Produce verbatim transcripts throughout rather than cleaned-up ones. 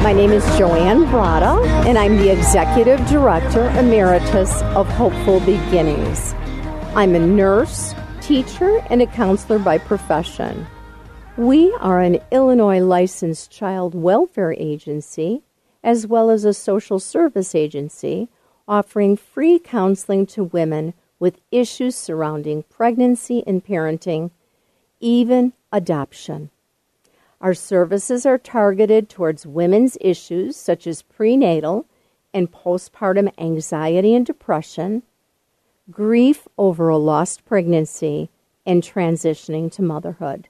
My name is Joanne Brada, and I'm the Executive Director Emeritus of Hopeful Beginnings. I'm a nurse, teacher, and a counselor by profession. We are an Illinois licensed child welfare agency, as well as a social service agency, offering free counseling to women with issues surrounding pregnancy and parenting, even adoption. Our services are targeted towards women's issues such as prenatal and postpartum anxiety and depression, grief over a lost pregnancy, and transitioning to motherhood.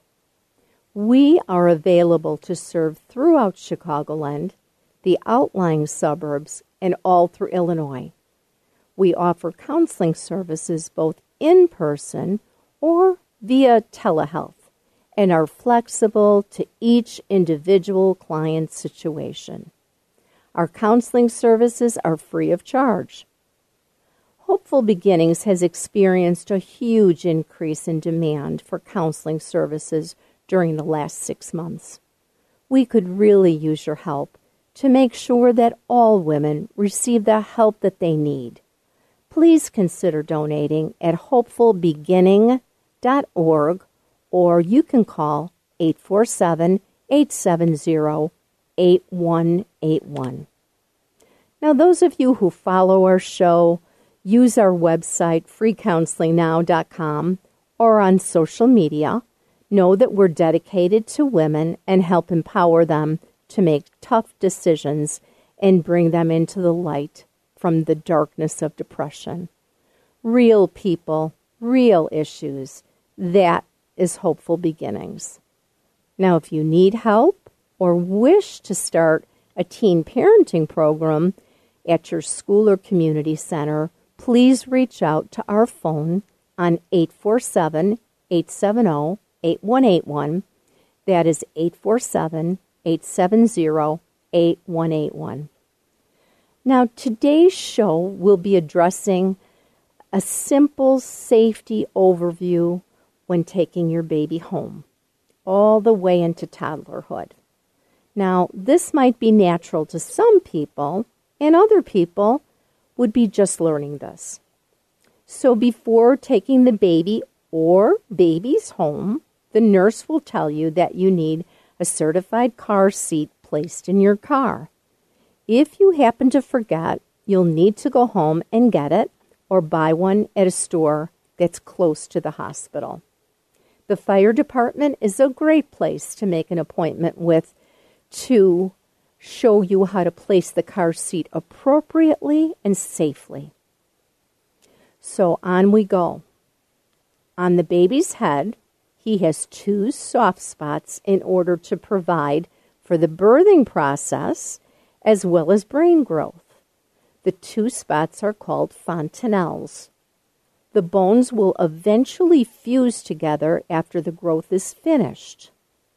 We are available to serve throughout Chicagoland, the outlying suburbs, and all through Illinois. We offer counseling services both in person or via telehealth, and are flexible to each individual client's situation. Our counseling services are free of charge. Hopeful Beginnings has experienced a huge increase in demand for counseling services during the last six months. We could really use your help to make sure that all women receive the help that they need. Please consider donating at hopeful beginning dot org, or you can call eight four seven, eight seven zero, eight one eight one. Now, those of you who follow our show, use our website, free counseling now dot com, or on social media, know that we're dedicated to women and help empower them to make tough decisions and bring them into the light from the darkness of depression. Real people, real issues, that is Hopeful Beginnings. Now, if you need help or wish to start a teen parenting program at your school or community center, please reach out to our phone on eight four seven, eight seven zero, eight one eight one. That is eight four seven, eight seven zero, eight one eight one. Now, today's show will be addressing a simple safety overview when taking your baby home, all the way into toddlerhood. Now, this might be natural to some people, and other people would be just learning this. So before taking the baby or babies home, the nurse will tell you that you need a certified car seat placed in your car. If you happen to forget, you'll need to go home and get it or buy one at a store that's close to the hospital. The fire department is a great place to make an appointment with to show you how to place the car seat appropriately and safely. So on we go. On the baby's head, he has two soft spots in order to provide for the birthing process as well as brain growth. The two spots are called fontanelles. The bones will eventually fuse together after the growth is finished.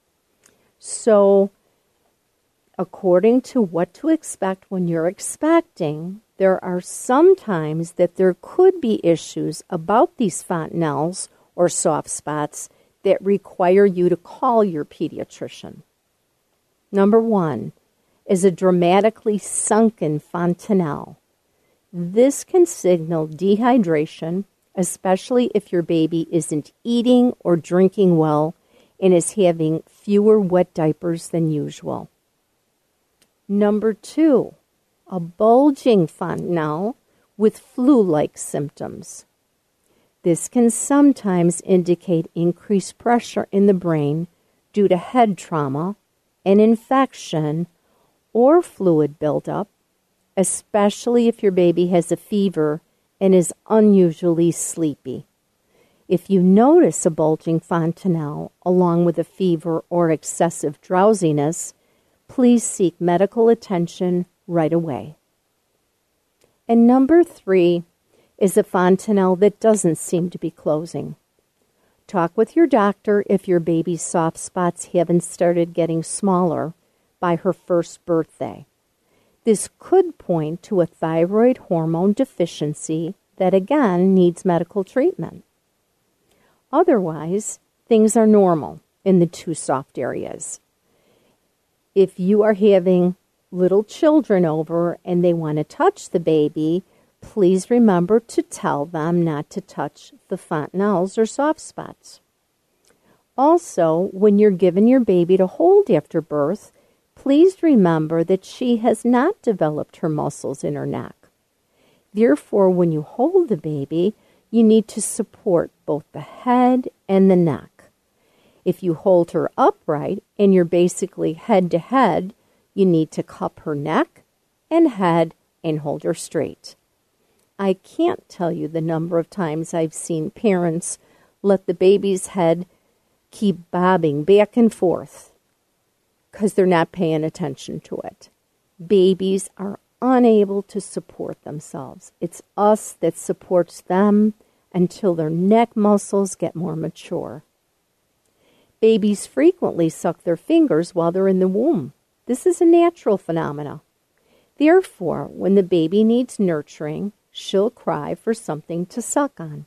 So, according to what to expect when you're expecting, there are some times that there could be issues about these fontanelles or soft spots that require you to call your pediatrician. Number one is a dramatically sunken fontanelle. This can signal dehydration, especially if your baby isn't eating or drinking well and is having fewer wet diapers than usual. Number two, a bulging fontanelle with flu-like symptoms. This can sometimes indicate increased pressure in the brain due to head trauma, an infection, or fluid buildup, especially if your baby has a fever and is unusually sleepy. If you notice a bulging fontanelle along with a fever or excessive drowsiness, please seek medical attention right away. And number three is a fontanelle that doesn't seem to be closing. Talk with your doctor if your baby's soft spots haven't started getting smaller by her first birthday. This could point to a thyroid hormone deficiency that again needs medical treatment. Otherwise, things are normal in the two soft areas. If you are having little children over and they want to touch the baby, please remember to tell them not to touch the fontanelles or soft spots. Also, when you're giving your baby to hold after birth, please remember that she has not developed her muscles in her neck. Therefore, when you hold the baby, you need to support both the head and the neck. If you hold her upright and you're basically head to head, you need to cup her neck and head and hold her straight. I can't tell you the number of times I've seen parents let the baby's head keep bobbing back and forth because they're not paying attention to it. Babies are unable to support themselves. It's us that supports them until their neck muscles get more mature. Babies frequently suck their fingers while they're in the womb. This is a natural phenomenon. Therefore, when the baby needs nurturing, she'll cry for something to suck on.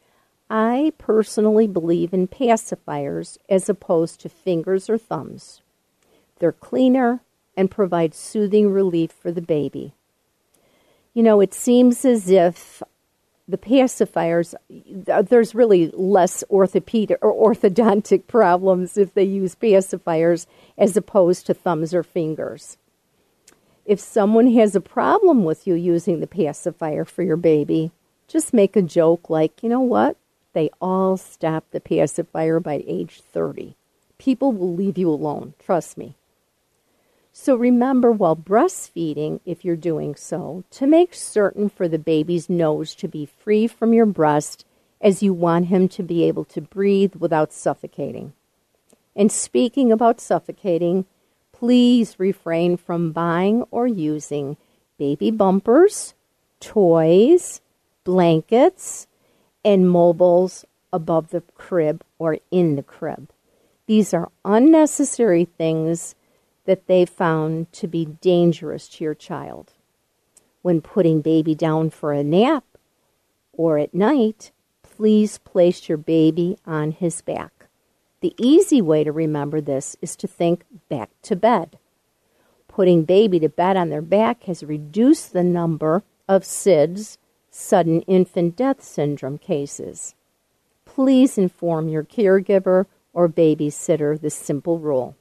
I personally believe in pacifiers as opposed to fingers or thumbs. They're cleaner and provide soothing relief for the baby. You know, it seems as if the pacifiers, there's really less orthopedic or orthodontic problems if they use pacifiers as opposed to thumbs or fingers. If someone has a problem with you using the pacifier for your baby, just make a joke like, you know what? They all stop the pacifier by age thirty. People will leave you alone, trust me. So remember while breastfeeding, if you're doing so, to make certain for the baby's nose to be free from your breast as you want him to be able to breathe without suffocating. And speaking about suffocating, please refrain from buying or using baby bumpers, toys, blankets, and mobiles above the crib or in the crib. These are unnecessary things that they found to be dangerous to your child. When putting baby down for a nap or at night, please place your baby on his back. The easy way to remember this is to think back to bed. Putting baby to bed on their back has reduced the number of S I D S, sudden infant death syndrome cases. Please inform your caregiver or babysitter this simple rule.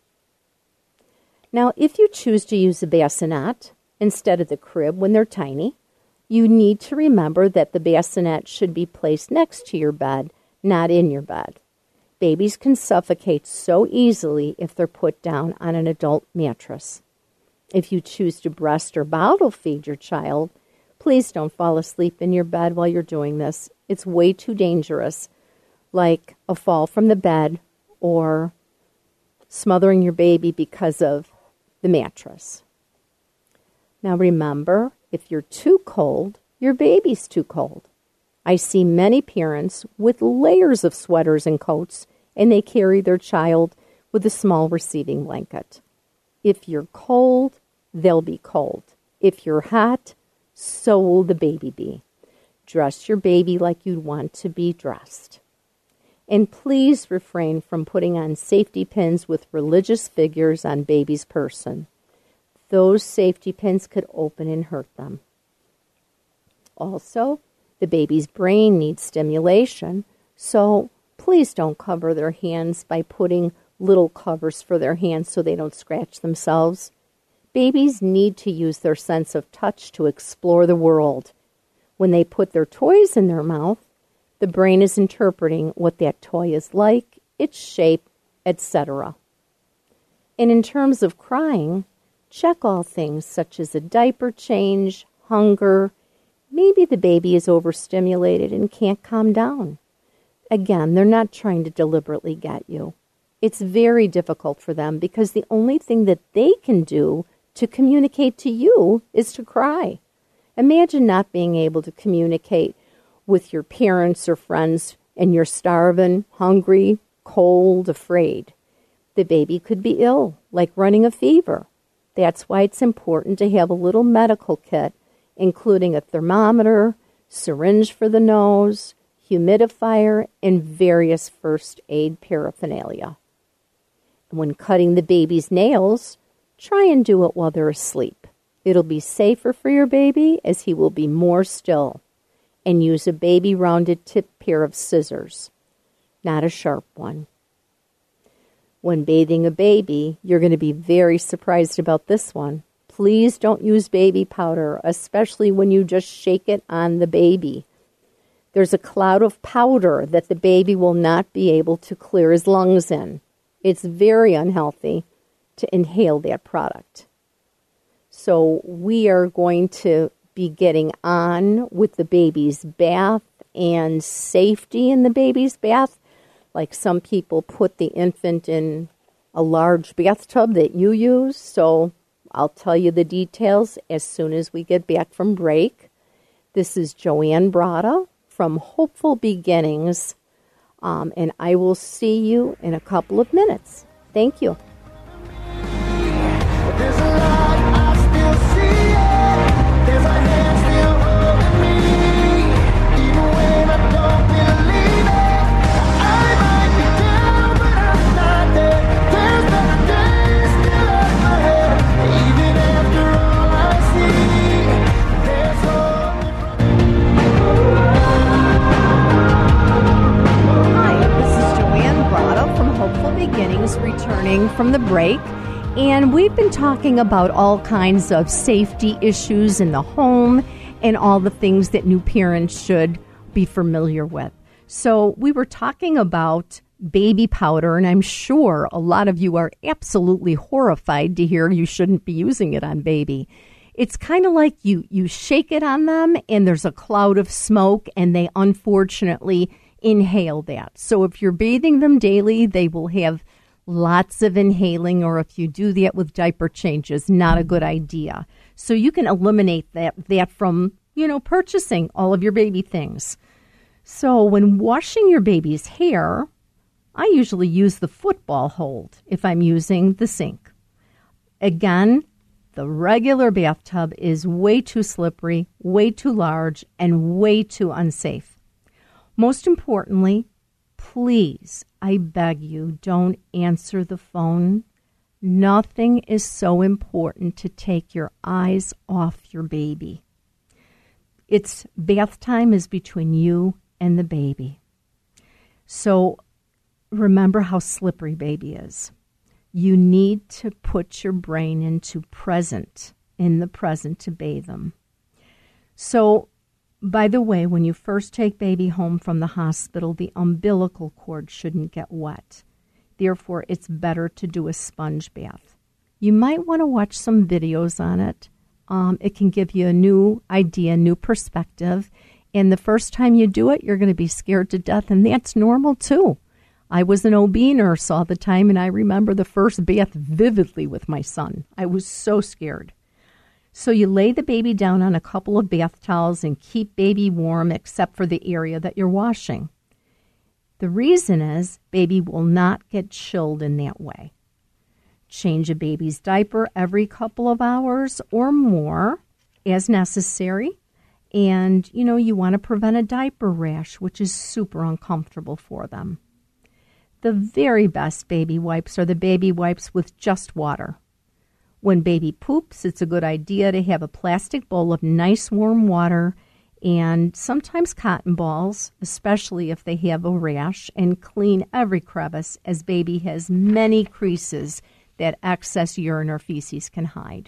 Now, if you choose to use a bassinet instead of the crib when they're tiny, you need to remember that the bassinet should be placed next to your bed, not in your bed. Babies can suffocate so easily if they're put down on an adult mattress. If you choose to breast or bottle feed your child, please don't fall asleep in your bed while you're doing this. It's way too dangerous, like a fall from the bed or smothering your baby because of the mattress. Now remember, if you're too cold, your baby's too cold. I see many parents with layers of sweaters and coats, and they carry their child with a small receiving blanket. If you're cold, they'll be cold. If you're hot, so will the baby be. Dress your baby like you'd want to be dressed. And please refrain from putting on safety pins with religious figures on baby's person. Those safety pins could open and hurt them. Also, the baby's brain needs stimulation, so please don't cover their hands by putting little covers for their hands so they don't scratch themselves. Babies need to use their sense of touch to explore the world. When they put their toys in their mouth, the brain is interpreting what that toy is like, its shape, et cetera. And in terms of crying, check all things such as a diaper change, hunger. Maybe the baby is overstimulated and can't calm down. Again, they're not trying to deliberately get you. It's very difficult for them because the only thing that they can do to communicate to you is to cry. Imagine not being able to communicate with your parents or friends and you're starving, hungry, cold, afraid. The baby could be ill, like running a fever. That's why it's important to have a little medical kit, including a thermometer, syringe for the nose, humidifier, and various first aid paraphernalia. When cutting the baby's nails, try and do it while they're asleep. It'll be safer for your baby as he will be more still. And use a baby rounded tip pair of scissors, not a sharp one. When bathing a baby, you're going to be very surprised about this one. Please don't use baby powder, especially when you just shake it on the baby. There's a cloud of powder that the baby will not be able to clear his lungs in. It's very unhealthy to inhale that product. So we are going to be getting on with the baby's bath and safety in the baby's bath. Like some people put the infant in a large bathtub that you use. So I'll tell you the details as soon as we get back from break. This is Joanne Brada from Hopeful Beginnings, um, and I will see you in a couple of minutes. Thank you. There's a lot I still see it. There's a hand still holding me. Even when I don't believe it, I might be down, but I'm not there. There's better days still at my head. Even after all I see, there's hope. Hi, this is Joanne Brada from Hopeful Beginnings, returning from the break. And we've been talking about all kinds of safety issues in the home and all the things that new parents should be familiar with. So we were talking about baby powder, and I'm sure a lot of you are absolutely horrified to hear you shouldn't be using it on baby. It's kind of like you, you shake it on them and there's a cloud of smoke and they unfortunately inhale that. So if you're bathing them daily, they will have lots of inhaling, or if you do that with diaper changes, not a good idea. So you can eliminate that, that from, you know, purchasing all of your baby things. So when washing your baby's hair, I usually use the football hold if I'm using the sink. Again, the regular bathtub is way too slippery, way too large, and way too unsafe. Most importantly, please, I beg you, don't answer the phone. Nothing is so important to take your eyes off your baby. It's bath time is between you and the baby. So remember how slippery baby is. You need to put your brain into present, in the present to bathe them. So, by the way, when you first take baby home from the hospital, the umbilical cord shouldn't get wet. Therefore, it's better to do a sponge bath. You might want to watch some videos on it. Um, it can give you a new idea, new perspective. And the first time you do it, you're going to be scared to death, and that's normal too. I was an O B nurse all the time, and I remember the first bath vividly with my son. I was so scared. So you lay the baby down on a couple of bath towels and keep baby warm except for the area that you're washing. The reason is baby will not get chilled in that way. Change a baby's diaper every couple of hours or more as necessary. And, you know, you want to prevent a diaper rash, which is super uncomfortable for them. The very best baby wipes are the baby wipes with just water. When baby poops, it's a good idea to have a plastic bowl of nice warm water and sometimes cotton balls, especially if they have a rash, and clean every crevice as baby has many creases that excess urine or feces can hide.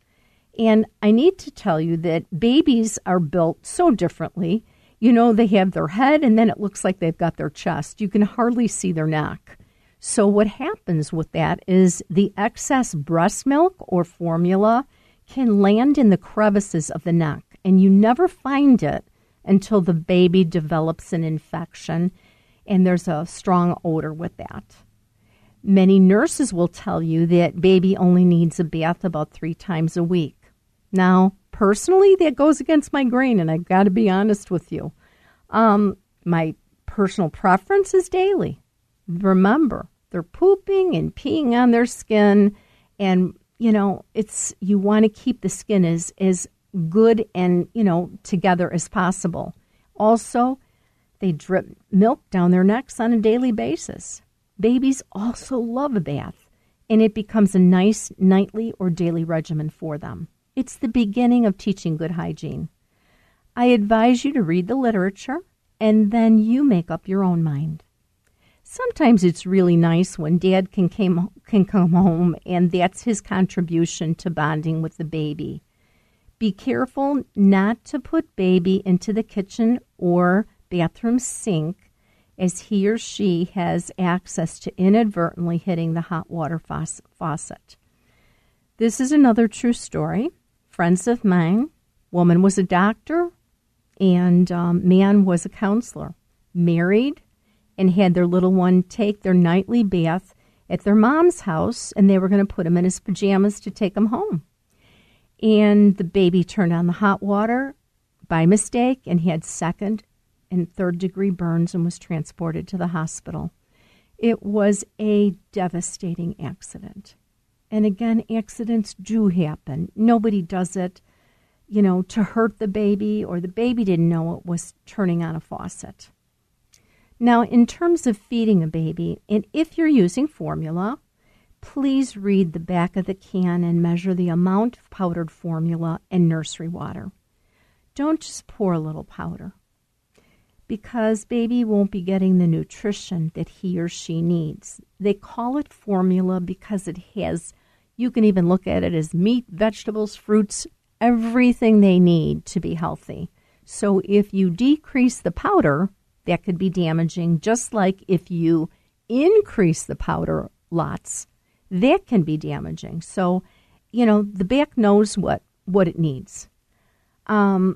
And I need to tell you that babies are built so differently. You know, they have their head and then it looks like they've got their chest. You can hardly see their neck. So what happens with that is the excess breast milk or formula can land in the crevices of the neck, and you never find it until the baby develops an infection, and there's a strong odor with that. Many nurses will tell you that baby only needs a bath about three times a week. Now, personally, that goes against my grain, and I've got to be honest with you. Um, my personal preference is daily. Remember, they're pooping and peeing on their skin, and, you know, it's you want to keep the skin as, as good and, you know, together as possible. Also, they drip milk down their necks on a daily basis. Babies also love a bath, and it becomes a nice nightly or daily regimen for them. It's the beginning of teaching good hygiene. I advise you to read the literature, and then you make up your own mind. Sometimes it's really nice when Dad can, came, can come home, and that's his contribution to bonding with the baby. Be careful not to put baby into the kitchen or bathroom sink, as he or she has access to inadvertently hitting the hot water faucet. This is another true story. Friends of mine, woman was a doctor, and um, man was a counselor, married, and had their little one take their nightly bath at their mom's house, and they were going to put him in his pajamas to take him home. And the baby turned on the hot water by mistake and had second and third degree burns and was transported to the hospital. It was a devastating accident. And again, accidents do happen. Nobody does it, you know, to hurt the baby, or the baby didn't know it was turning on a faucet. Now, in terms of feeding a baby, and if you're using formula, please read the back of the can and measure the amount of powdered formula and nursery water. Don't just pour a little powder, because baby won't be getting the nutrition that he or she needs. They call it formula because it has, you can even look at it as meat, vegetables, fruits, everything they need to be healthy. So if you decrease the powder, that could be damaging, just like if you increase the powder lots, that can be damaging. So, you know, the back knows what, what it needs. Um,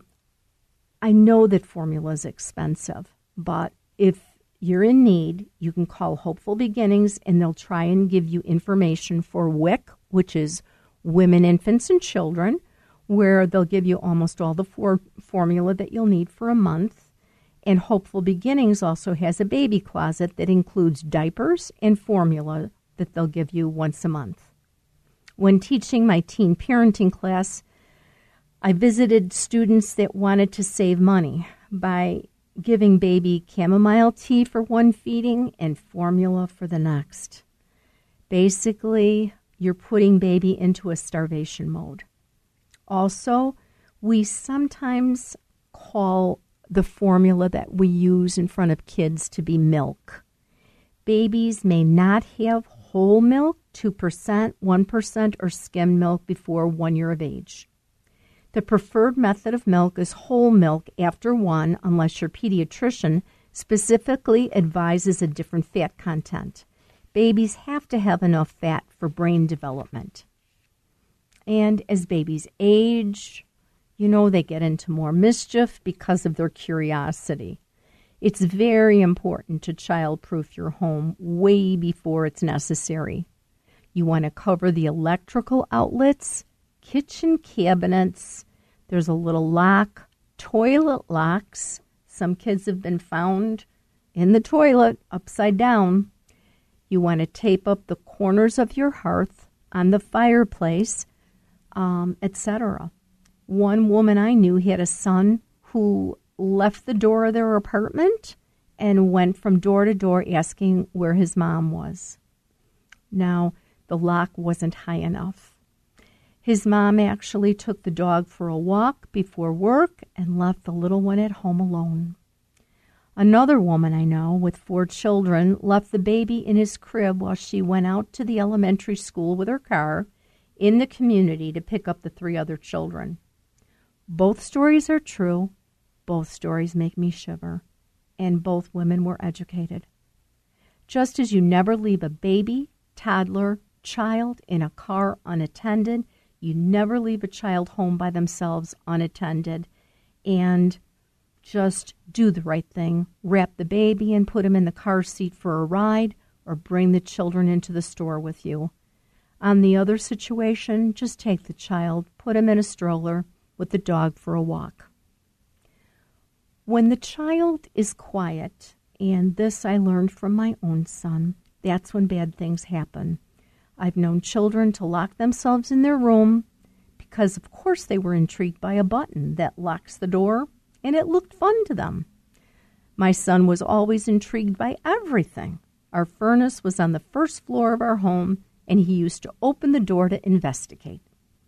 I know that formula is expensive, but if you're in need, you can call Hopeful Beginnings, and they'll try and give you information for W I C, which is Women, Infants, and Children, where they'll give you almost all the for- formula that you'll need for a month. And Hopeful Beginnings also has a baby closet that includes diapers and formula that they'll give you once a month. When teaching my teen parenting class, I visited students that wanted to save money by giving baby chamomile tea for one feeding and formula for the next. Basically, you're putting baby into a starvation mode. Also, we sometimes call the formula that we use in front of kids to be milk. Babies may not have whole milk, two percent, one percent, or skim milk before one year of age. The preferred method of milk is whole milk after one, unless your pediatrician specifically advises a different fat content. Babies have to have enough fat for brain development. And as babies age, you know, they get into more mischief because of their curiosity. It's very important to child-proof your home way before it's necessary. You want to cover the electrical outlets, kitchen cabinets. There's a little lock, toilet locks. Some kids have been found in the toilet upside down. You want to tape up the corners of your hearth, on the fireplace, um, et cetera. One woman I knew had a son who left the door of their apartment and went from door to door asking where his mom was. Now, the lock wasn't high enough. His mom actually took the dog for a walk before work and left the little one at home alone. Another woman I know with four children left the baby in his crib while she went out to the elementary school with her car in the community to pick up the three other children. Both stories are true. Both stories make me shiver. And both women were educated. Just as you never leave a baby, toddler, child in a car unattended, you never leave a child home by themselves unattended. And just do the right thing. Wrap the baby and put him in the car seat for a ride, or bring the children into the store with you. On the other situation, just take the child, put him in a stroller with the dog for a walk. When the child is quiet, and this I learned from my own son, that's when bad things happen. I've known children to lock themselves in their room because, of course, they were intrigued by a button that locks the door, and it looked fun to them. My son was always intrigued by everything. Our furnace was on the first floor of our home, and he used to open the door to investigate.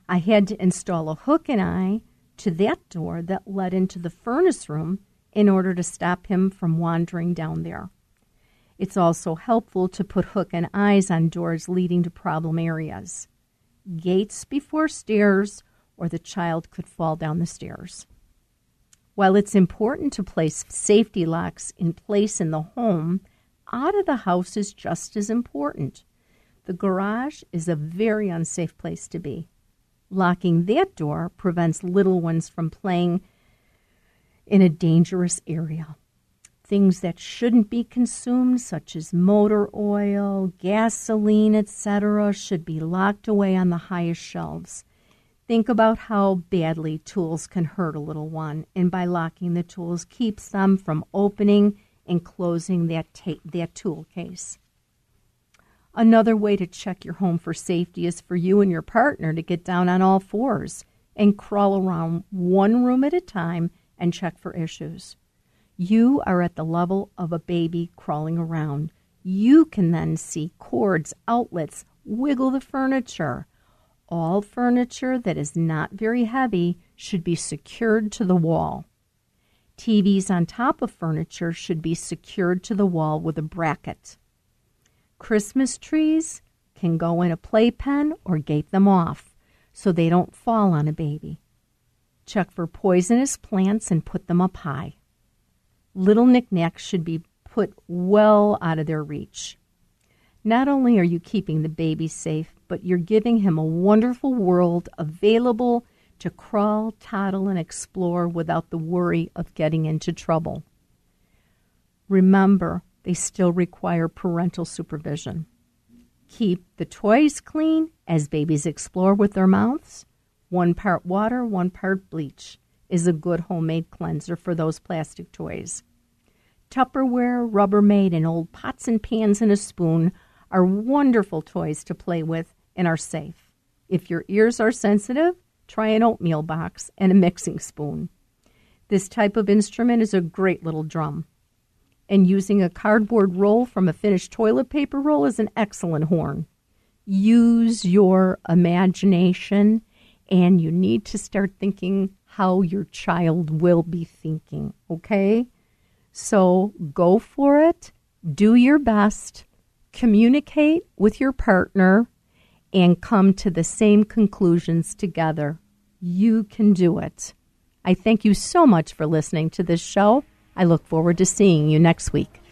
I had to install a hook and eye to that door that led into the furnace room in order to stop him from wandering down there. It's also helpful to put hook and eyes on doors leading to problem areas. Gates before stairs, or the child could fall down the stairs. While it's important to place safety locks in place in the home, out of the house is just as important. The garage is a very unsafe place to be. Locking that door prevents little ones from playing in a dangerous area. Things that shouldn't be consumed, such as motor oil, gasoline, et cetera, should be locked away on the highest shelves. Think about how badly tools can hurt a little one, and by locking the tools keeps them from opening and closing that, ta- that tool case. Another way to check your home for safety is for you and your partner to get down on all fours and crawl around one room at a time and check for issues. You are at the level of a baby crawling around. You can then see cords, outlets, wiggle the furniture. All furniture that is not very heavy should be secured to the wall. T Vs on top of furniture should be secured to the wall with a bracket. Christmas trees can go in a playpen or gate them off so they don't fall on a baby. Check for poisonous plants and put them up high. Little knickknacks should be put well out of their reach. Not only are you keeping the baby safe, but you're giving him a wonderful world available to crawl, toddle, and explore without the worry of getting into trouble. Remember, they still require parental supervision. Keep the toys clean as babies explore with their mouths. One part water, one part bleach is a good homemade cleanser for those plastic toys. Tupperware, Rubbermaid, and old pots and pans and a spoon are wonderful toys to play with and are safe. If your ears are sensitive, try an oatmeal box and a mixing spoon. This type of instrument is a great little drum. And using a cardboard roll from a finished toilet paper roll is an excellent horn. Use your imagination, and you need to start thinking how your child will be thinking, okay? So go for it, do your best, communicate with your partner, and come to the same conclusions together. You can do it. I thank you so much for listening to this show. I look forward to seeing you next week.